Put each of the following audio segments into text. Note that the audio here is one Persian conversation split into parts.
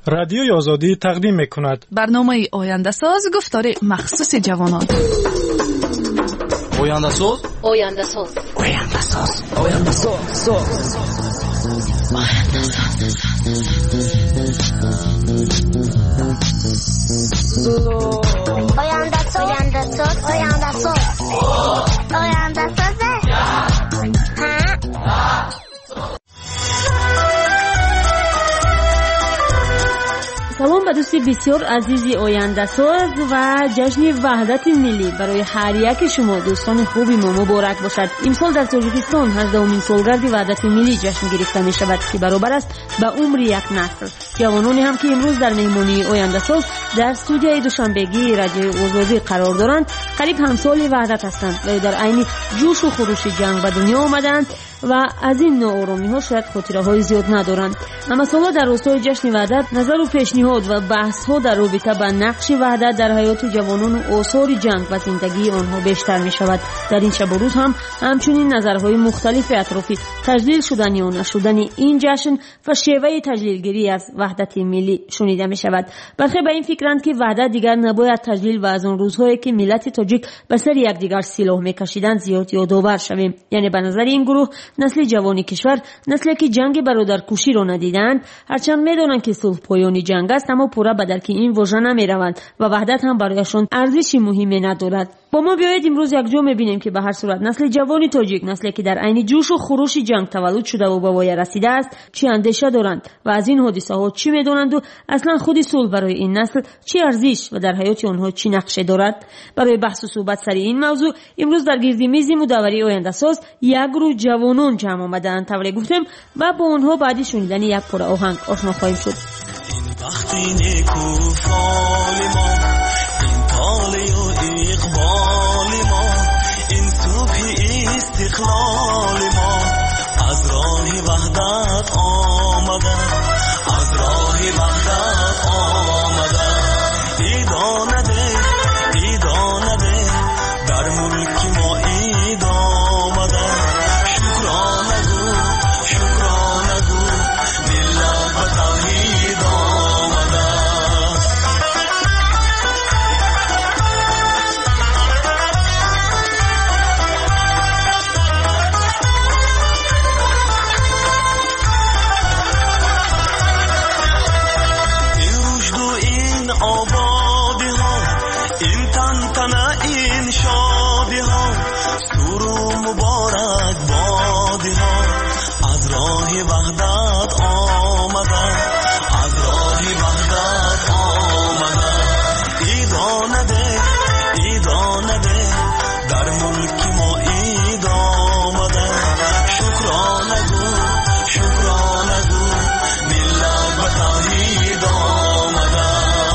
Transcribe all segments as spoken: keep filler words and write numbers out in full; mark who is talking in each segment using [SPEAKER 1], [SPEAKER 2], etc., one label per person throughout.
[SPEAKER 1] رادیوی آزادی تقدیم می‌کند.
[SPEAKER 2] برنامه آینده ساز گفتار مخصوص جوانان.
[SPEAKER 3] آینده ساز
[SPEAKER 4] آینده ساز
[SPEAKER 3] آینده ساز آینده ساز
[SPEAKER 4] آینده ساز آینده ساز آینده ساز آینده ساز
[SPEAKER 5] سلام به دوستی بسیار عزیزی آینده ساز و جشن وحدت ملی برای هر یک شما دوستان خوبی ما مبارک باشد. امسال در تاجیکستان هجدهمین سالگرد وحدت ملی جشن گرفته می شود که برابر است به عمر یک نسل. جوانانی هم که امروز در مهمانی آینده ساز در استودیوی دوشنبگی رادیوی آزادی قرار دارند قریب همسال وحدت هستند و در عین جوش و خروش جنگ به دنیا آمدند و از این ناآرامی ها شاید خاطره های زیاد ندارند. اما سالا در راستای جشن وحدت نظر و پیشنهاد و بحث ها در رابطه با نقش وحدت در حیات جوانان و آثار جنگ و زندگی آنها بیشتر می شود. در این شب و روز هم همچنین نظرهای مختلف اطرافی تجلیل شدن یا نشدن این جشن و شیوه تجلیلگیری از وحدت ملی شنیده می شود. برخی به این فکرند که وحدت دیگر نباید تجلیل و از آن روزهایی که ملت تاجیک به سر یکدیگر سلاح می‌کشیدند زیاد یادآور شویم. یعنی به نظر این گروه نسل جوانی کشور نسلی که جنگ برادرکشی را ندیدند، هرچند می‌دانند که صلح پایانی جنگ است اما پورا به درک این واژه نمی‌روند و وحدت هم برایشان ارزشی مهمی ندارد. با ما بیایید امروز یک جا می‌بینیم که به هر صورت نسل جوانی تاجیک، نسلی که در عین جوش و خروش جنگ تولد شده و به وای رسیده است، چه اندیشه دارند و از این حادثه‌ها چی می‌دانند و اصلا خود صلح برای این نسل چه ارزش و در حیات آنها چه نقشه دارد. برای بحث و صحبت سر این موضوع امروز در گرد میز مداوری آینده ساز یک گروه جوانان جمع آمدند. طوری گفتم و با آنها بعد شنیدن یک پاره آهنگ آشنا خواهیم شد.
[SPEAKER 6] وقتی نیکو فال ما این طالی و اقبال ما این صبح استقلال ما از راه وحدت آمده از راه وحدت آمده ایدانه ده ایدانه ده در ملک ما اید آمده شکرانه گو شکرانه گو ملت و توحید آمده این رشد و این آبادی ها این تنتنه این شادی ها سور و مبارک بادی ها از راه وحدت آمده از راه وحدت آمده ایدانه ده ایدانه ده در ملک ما اید آمده شکرانه گو شکرانه گو ملت و توحید آمده.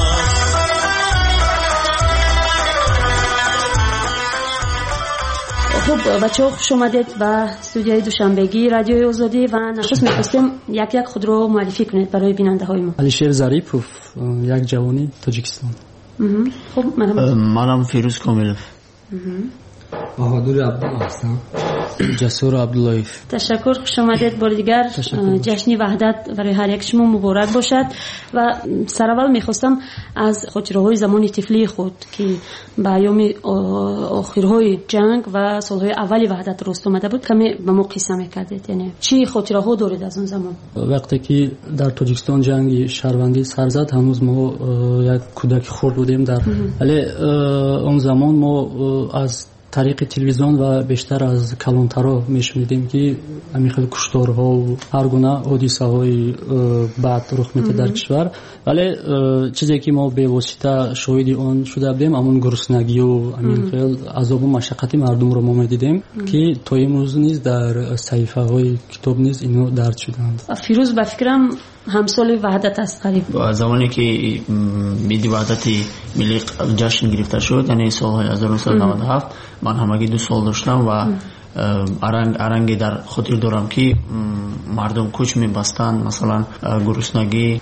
[SPEAKER 5] خب بچه ها خوش آمدید به استودیوی دوشنبگی رادیوی آزادی و نخست می‌خواستیم یک یک خود رو معرفی کنید برای بیننده های ما.
[SPEAKER 7] علیشیر ظریفوف، یک جوانی تاجیکستان.
[SPEAKER 5] خب منم
[SPEAKER 8] منم فیروز کاملوف.
[SPEAKER 9] بهادر عبدالله هستم.
[SPEAKER 7] جسور عبداللهیف.
[SPEAKER 5] تشکر، خوش آمدید بار دیگر. جشن وحدت برای هر یک شما مبارک باشد و سراول میخواستم از خاطره‌های زمان طفلی خود که به ایام آخرهای جنگ و سالهای اولی وحدت درست آمده بود کمی به ما قصه میکردید. یعنی چی خاطره‌ها دارید از اون زمان؟
[SPEAKER 7] وقتی که در تاجیکستان جنگ شهروندی سر زد هنوز ما یک کودک خرد بودیم در ولی اون زمان ما از طریق تلویزیون و بیشتر از کلانترها میشنیدیم که همین خیلی کشتارها و هر گونه حادثه های بعد رخ میده در کشور، ولی چیزی که ما به واسطه شاهد آن شده بودیم همون گرسنگی و همین خیلی عذاب و مشقت مردم رو ما میدیدیم که تا امروز نیز در صحیفه های کتاب نیز اینو درد شدند.
[SPEAKER 5] فیروز به فکرم همسال وحدت است قریب
[SPEAKER 8] زمانی که میدی وحدت ملی جشن گرفته شد، یعنی سال هزار و نهصد و نود و هفت، من همگی دو سال داشتم و аранг аранги дар хотир дорам ки мардум куч мебастанд, масалан гуруснагӣ,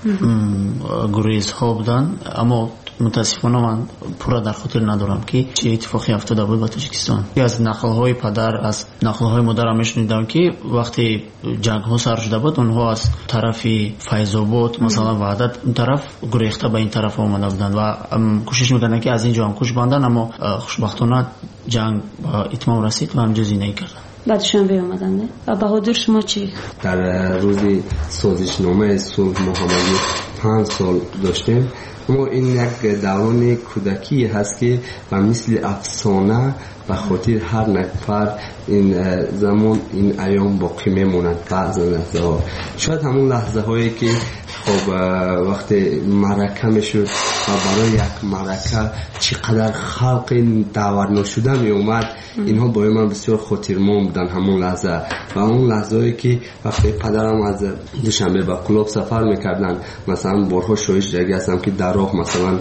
[SPEAKER 8] гурезҳо буданд, аммо мутаассифона ман пурра дар хотир надорам ки чӣ иттифоқи афтода буд ба Тоҷикистон. Аз нақлҳои падар, аз нақлҳои модарам мешунидам ки вақте ҷангҳо сар шуда буд, онҳо аз тарафи Файзобод, масалан Ваҳдат, ин тараф гурехта ба ин тараф омада буданд ва кӯшиш мекарданд ки аз ин ҷо ҳам куч банданд, аммо хушбахтона ҷанг ба итмом расид ва ҳамҷо зиндагӣ карданд.
[SPEAKER 5] بعدشون بیامدن. و بهادر شما چی؟
[SPEAKER 9] در روز سازشنامه صلح محمدی پنج سال داشتیم، اما این یک دوران کودکی هست که و مثل افسانه به خاطر هر نفر این زمان این ایام باقی میموند. بعض لحظه ها شاید همون لحظه هایی که خب وقتی معرکه میشد و برای یک معرکه چقدر خلق داور نشده می اومد، اینها برای من بسیار خاطرمون بودن همون لحظه. و اون لحظه هایی که وقتی پدرم از دوشنبه به کلوب سفر میکردن، مثلا بارها شایش جگه هستم که در راه مثلا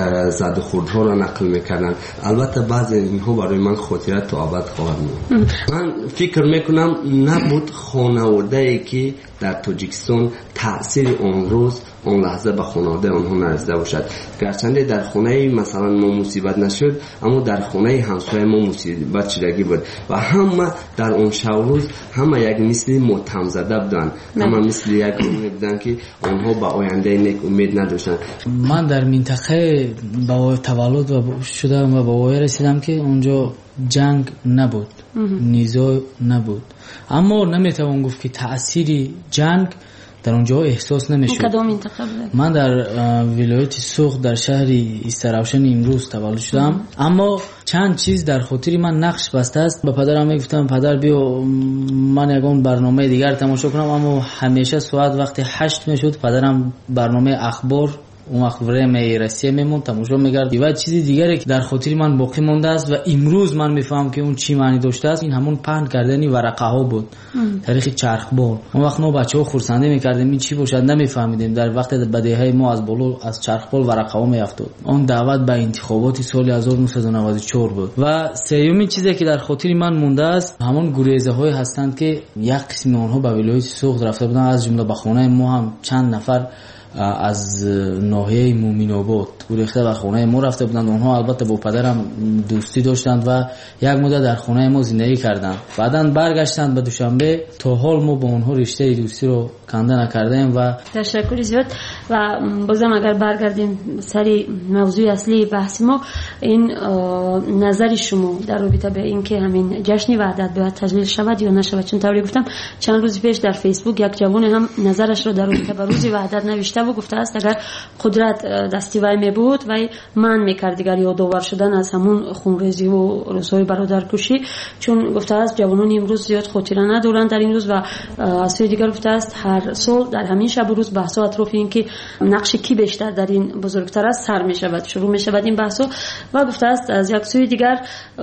[SPEAKER 9] زد و خوردها را نقل میکردن. البته بعضی اینها برای من خاطرت تا ابد خواهد موند. من فکر میکنم نبود خانواده ای که در تاجیکستان تأثیر اون روز اون لحظه به خانواده آنها نرسیده باشد. گرچنده در خانه مثلا ما مصیبت نشد، اما در خانه همسایه ما مصیبت شدگی بود و همه در اون شب روز همه یک مثل متهم زده بودن، همه مثل یک گونه بودن که آنها به آینده نیک امید نداشتن.
[SPEAKER 7] من در منطقه با تولد و شدم و به وای رسیدم که اونجا جنگ نبود، نیزا نبود، اما نمیتوان گفت که تأثیر جنگ در اونجا احساس نمیشد.
[SPEAKER 5] کدام منطقه بود؟
[SPEAKER 7] من در ولایت سوخ در شهر ایستراوشن امروز تولد شدم، اما چند چیز در خاطر من نقش بسته است. به پدرم میگفتم پدر بیا من یگان برنامه دیگر تماشا کنم، اما همیشه ساعت وقتی هشت میشد پدرم برنامه اخبار اون وقت برای روسیه میمون تماشا می‌کرد. و چیزی دیگری که در خاطر من باقی مونده است و امروز من میفهمم که اون چی معنی داشته است، این همون پهن کردنی ورقه ها بود، تاریخ چرخبال. اون وقت ما بچه‌ها خرسنده می‌کردیم این چی باشد نمی‌فهمیدیم. در وقت بدیهی ما از بالا از چرخبال ورقه ها میافتاد. اون دعوت به انتخابات سال هزار و نهصد و نود و چهار بود. و سومین چیزی که در خاطر من مونده است همون گریزه های هستند که یک قسم اونها به ولایت سوخت رفته بودن، از جمله به خانه ما هم چند نفر از ناحیه مومین آباد گریخته و خانه ما رفته بودند. اونها البته با پدرم دوستی داشتند و یک مدت در خانه ما زندگی کردند. بعداً برگشتند به دوشنبه. تا حال ما با اونها رشته دوستی رو کنده نکردیم. و
[SPEAKER 5] تشکر زیاد. و بازم اگر برگردیم سری موضوع اصلی بحث ما، این نظر شما در رابطه به این که همین جشن وحدت باید تجلیل شود یا نشود، چون طوری گفتم چند روز پیش در فیسبوک یک جوان هم نظرش رو در رابطه با روز وحدت نوشته و گفته است اگر قدرت دستی وی می بود و من میکرد دیگر یادآور شدن از همون خونریزی و روزهای برادرکشی، چون گفته است جوانان امروز زیاد خاطره ندارند در این روز. و از سوی دیگر گفته است هر سال در همین شب و روز بحث‌ها اطراف این که نقش کی بیشتر در این بزرگتر است سر می شود، شروع می شود این بحث‌ها. و گفته است از یک سوی دیگر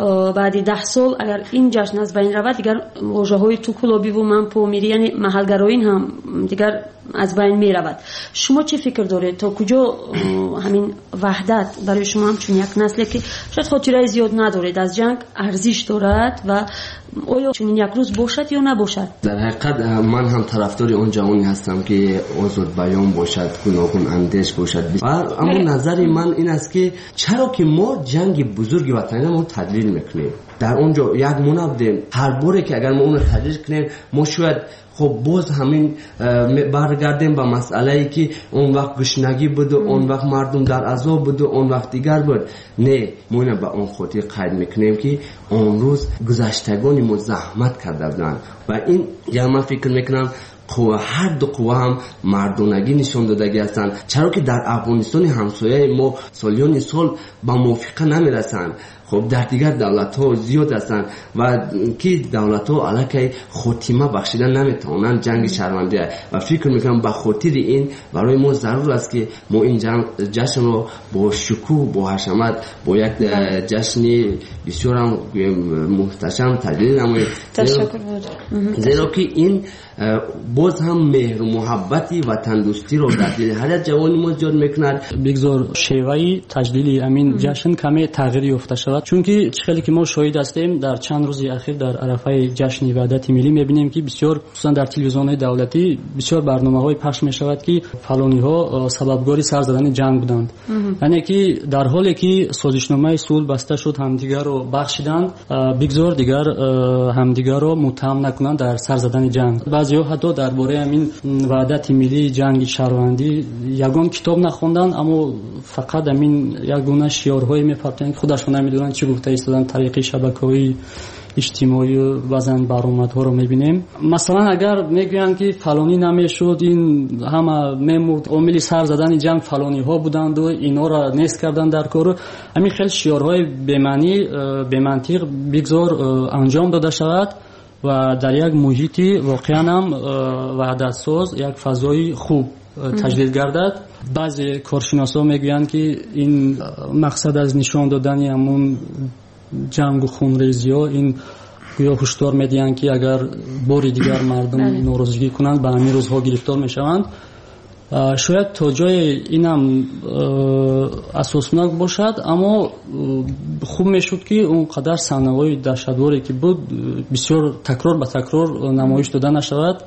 [SPEAKER 5] بعد ده سال اگر این جشن از بین رود دیگر واژه‌های توکلابی و منپومیری یعنی محلگرایی هم دیگر از بین می رود. شما چه فکر دارید تا کجا همین وحدت برای شما هم چون یک نسلی که شاید خاطره زیاد ندارید از جنگ ارزش دارد و آیا چون یک روز باشد یا نباشد؟
[SPEAKER 9] در حقیقت من هم طرفدار اون جوانی هستم که آزاد بیان باشد، گوناگون اندیش باشد. اما نظر من این است که چرا که ما جنگ بزرگ وطنی ما تدلیل میکنیم، در اونجا یک مونه بودیم، هر باره که اگر ما اون رو تدلیل کنیم ما شاید خب باز همین برگردیم به مسئله ای که اون وقت گشنگی بود و اون وقت مردم در عذاب بود و اون وقت دیگر بود. نه، ما اینو به اون خاطر قید میکنیم که اون روز گذشتگانی ما زحمت کرده بودن و این یا من فکر میکنم قوه هر دو قوه هم مردانگی نشان دادگی هستند. چرا که در افغانستان همسایه ما سالیان سال با موافقه نمیرسند. خب در دیگر دولت ها زیاد هستند و که دولت ها علاقه خاتمه بخشیدن نمیتونن جنگ شهروندی و فکر میکنم به خاطر این برای ما ضرور است که ما این جشن رو با شکوه با حشمت با یک جشن بسیار محتشم تجلیل نماییم،
[SPEAKER 5] تشکر بود.
[SPEAKER 9] زیرا که این باز هم مهر و محبتی و تندرستی رو در دل هر جوانی ما ایجاد میکند.
[SPEAKER 7] بگذار شیوه تجلیل امین جشن کمی تغییر یافته شود، چون که خیلی که ما شاهد هستیم در چند روز اخیر در عرفه جشن وحدت ملی میبینیم که بسیار خصوصا در تلویزیون‌های دولتی بسیار برنامه‌های پخش میشود که فلانی ها سببگاری سر زدن جنگ بودند، یعنی که در حالی که سازشنامه صلح بسته شد همدیگر رو بخشیدند، بگذار دیگر همدیگر رو متهم نکنند در سر زدن جنگ. بعضی‌ها حتی درباره همین وحدت ملی جنگ شهروندی یگان کتاب نخوندن، اما فقط همین یگونه شعارهای میپرتند که خودشون نمیدونن چی گفته ایستادن. طریق شبکه‌های اجتماعی و وزن برآمدها رو میبینیم. مثلا اگر میگن که فلانی نمیشد، این همه میمرد، عامل سر زدن جنگ فلانی ها بودند و اینا را نیست کردن در کار، همین خیلی شعارهای بی معنی بی منطق بگذار انجام داده شود و در یک محیطی واقعا هم وحدت ساز یک فضای خوب تجلیل گردد. بعضی کارشناسا میگویند که این مقصد از نشان دادن همون جنگ و خونریزی ها، این گویا هشدار میدهند که اگر باری دیگر مردم ناراضگی کنند به همین روزها گرفتار میشوند. شاید تا جای اینم اساسناک باشد، اما خوب میشد که اونقدر صحنه‌های دهشتواری که بود بسیار تکرار به تکرار نمایش داده نشود.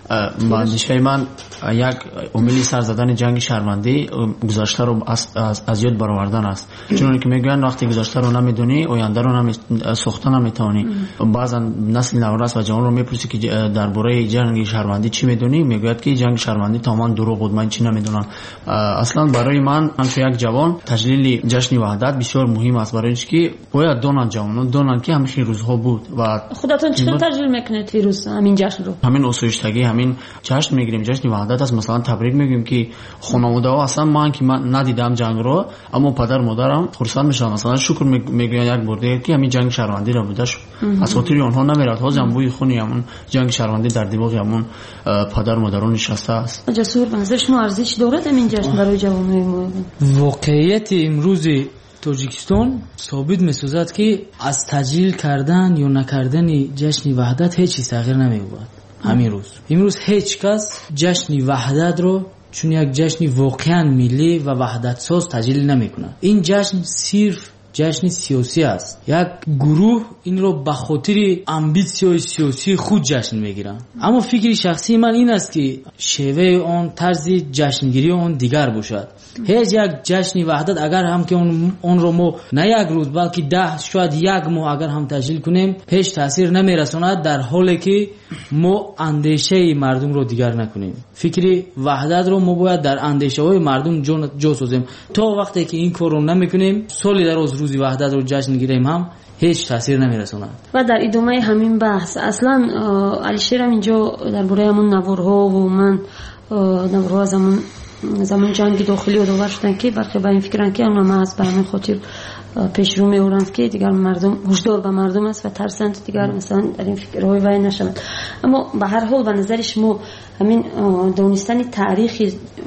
[SPEAKER 8] اندیشه من یک عامل سر زدن جنگ شهروندی گذشته رو از از یاد برآوردن است، چون که میگن وقتی گذشته رو نمیدونی آینده رو نمی ساختن نمیتونی. بعضا نسل نورس و جوان رو میپرسی که درباره جنگ شهروندی چی میدونی، میگوید که جنگ شهروندی تمام دروغ بود، من چی نمیدونم. اصلا برای من همچون یک جوان تجلیل جشن وحدت بسیار مهم است، برای اینکه باید دونن جوانان دونن که همین روزها بود. و
[SPEAKER 5] خودتون چطور تجلیل میکنید ویروس همین جشن رو؟
[SPEAKER 8] همین آسایشتگی همین جشن میگیریم، جشن وحدت است. مثلا تبریک میگیم که خانواده ها اصلا من که من ندیدم جنگ رو، اما پدر مادرم خرسند میشن، مثلا شکر میگن یک برده که همین جنگ شهروندی را بوده شد. از خاطر اونها نمیرد ها زنبوی خونی همون جنگ شهروندی در دیواغ همون پدر مادران نشسته است.
[SPEAKER 5] جسور بنظرش نو ارزش دارد همین جشن برای جوانای ما؟
[SPEAKER 10] واقعیت امروز تاجیکستان ثابت می‌سازد که از تجلیل کردن یا نکردن جشن وحدت هیچ چیز تغییر نمی‌یابد. همین روز امروز هیچ کس جشن وحدت رو چون یک جشن واقعا ملی و وحدت ساز تجلیل نمیکنه. این جشن صرف جشن سیاسی است. یک گروه این رو به خاطر امبیسیون سیاسی خود جشن میگیرن، اما فکر شخصی من این است که شیوه آن طرز جشنگیری آن دیگر باشد. هیچ یک جشن وحدت اگر هم که اون, اون رو ما نه یک روز بلکه ده شاید یک ماه اگر هم تجلیل کنیم هیچ تاثیر نمیرساند، در حالی که ما اندیشه مردم رو دیگر نکنیم. فکر وحدت رو ما باید در اندیشه های مردم جا سازیم. تا وقتی که این کار رو نمیکنیم سالی در روز روز وحدت رو جشن گیریم هم هیچ تاثیر نمیرساند.
[SPEAKER 5] و در ادامه همین بحث اصلا علیشیر هم اینجا درباره همون نوارها و من نوارها از همون زمان جنگ داخلی و داور شدن که برخی به این فکرن که اونم هست، به همین خاطر پیش رو میورند که دیگر مردم هشدار به مردم است و ترسند دیگر مثلا در این فکرهای وای نشوند. اما به هر حال به نظر شما همین دانستن تاریخ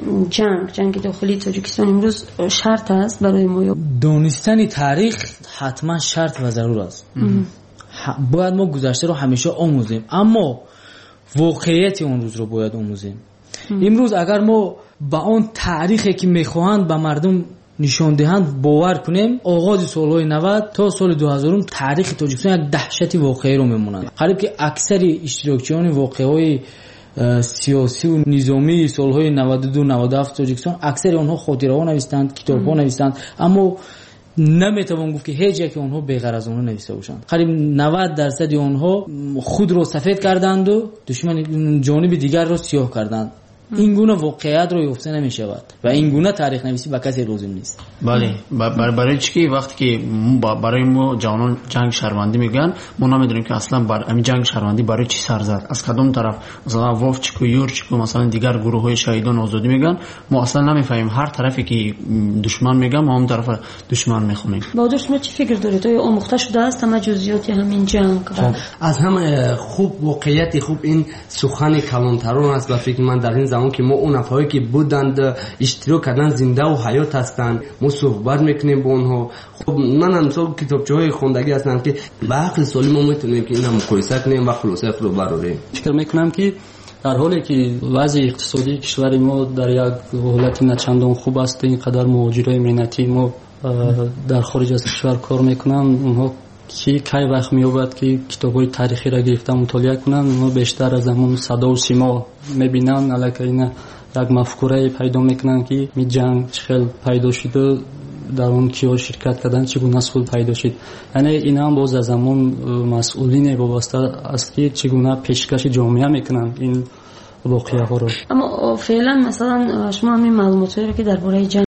[SPEAKER 5] جنگ جنگ داخلی تاجیکستان امروز شرط است برای ما؟
[SPEAKER 10] دانستن تاریخ حتما شرط و ضرور است. باید ما گذشته رو همیشه آموزیم، اما واقعیت اون روز رو باید آموزیم. امروز اگر ما با اون تاریخی که میخواهند به مردم نشان دهند باور کنیم، آغاز سالهای نود تا سال دو هزار تاریخ تاجیکستان یک دهشت واقعی رو میمونند. قریب که اکثر اشتراکچیان واقعی سیاسی و نظامی سالهای نود و دو نود و هفت تاجیکستان اکثر اونها خاطره ها نوشتند، کتاب ها نوشتند، اما نمیتوان گفت که هیچ یک اونها بی‌غرض اونها نوشته باشند. قریب نود درصد اونها خود رو سفید کردند و دشمن جانب دیگر رو سیاه کردند. این گونه واقعیت رو یافته نمی‌شود و این گونه تاریخ نویسی به کسی لازم نیست.
[SPEAKER 8] بله، برای چی وقتی که برای ما جوانان جنگ شهروندی میگن ما نمیدونیم که اصلا بر همین جنگ شهروندی برای چی سر زد، از کدوم طرف، مثلا وافچیکو یورچیکو مثلا دیگر گروه‌های شهیدان آزادی میگن، ما اصلا نمیفهمیم. هر طرفی که دشمن میگن ما هم طرف دشمن میخونیم.
[SPEAKER 5] بهادر شما چی فکر دارید؟ آیا آموخته شده است همه جزئیات همین جنگ؟
[SPEAKER 9] از هم خوب واقعیت خوب این سخن کلانتران است و فکر من در این زمان که ما اون افرادی که بودند اشتراک کردن زنده و حیات هستند، ما صحبت میکنیم با اونها. خب من هم مثلا کتابچه‌های خوندگی هستم که به عقل سالم ما میتونیم که اینا مقایسه کنیم و خلاصه رو براریم.
[SPEAKER 7] فکر میکنم که در حالی که وضع اقتصادی کشور ما در یک حالت نچندان خوب است، اینقدر مهاجرای مهنتی ما در خارج از کشور کار میکنن، اونها کی کی وقت میوبد که کتابای تاریخی را گرفتن مطالعه کنن، اونها بیشتر از همون صدا و سیما میبینن، الکی اینا یک مفکوره پیدا میکنن که می جنگ چخیل پیدا شد و در اون کیا شرکت کردن چگونه صلح پیدا شد. یعنی اینا هم باز از همون مسئولین وابسته است که چگونه پیشکش جامعه میکنن این واقعه ها رو.
[SPEAKER 5] اما فعلا مثلا شما همین معلوماتی رو که درباره